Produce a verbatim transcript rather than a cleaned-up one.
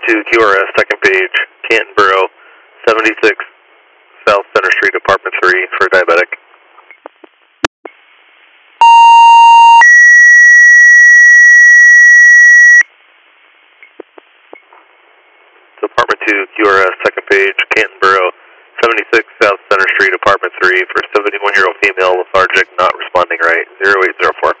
two Q R S, second page, Canton Borough, seventy-six South Center Street, apartment three for diabetic. So apartment two Q R S, second page, Canton Borough, seventy-six South Center Street, apartment three for seventy-one-year-old female lethargic, not responding right, zero eight zero four.